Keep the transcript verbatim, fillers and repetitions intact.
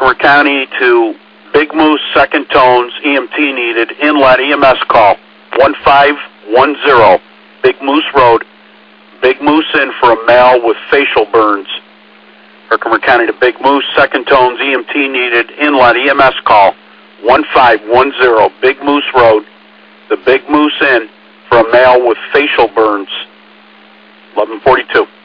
Herkimer County to Big Moose, Second Tones, E M T needed, inlet E M S call, one five one zero, Big Moose Road. Big Moose in for a male with facial burns. Herkimer County to Big Moose, Second Tones, E M T needed, inlet E M S call, one five one zero, Big Moose Road. The Big Moose in for a male with facial burns. eleven forty-two.